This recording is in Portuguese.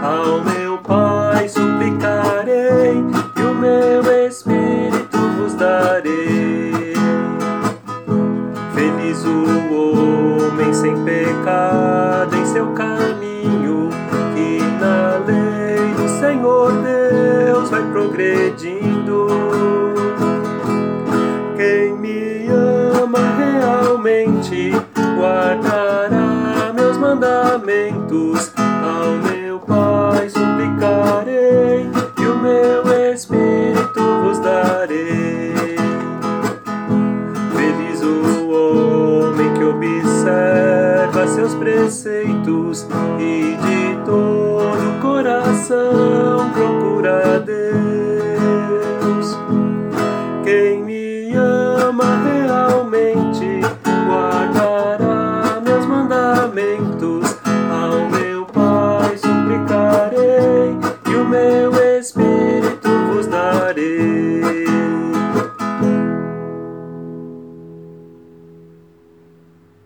Ao meu Pai suplicarei, e o meu Espírito vos darei. Feliz o homem sem pecado em seu caminho, que na lei do Senhor Deus vai progredindo. Quem me ama realmente guardará meus mandamentos. Ao meu Pai suplicarei, e o meu Espírito vos darei. Feliz o homem que observa seus preceitos e de todo o coração procura a Deus. Quem me ama realmente guardará meus mandamentos. Ao meu Pai suplicarei, e o meu Espírito vos darei.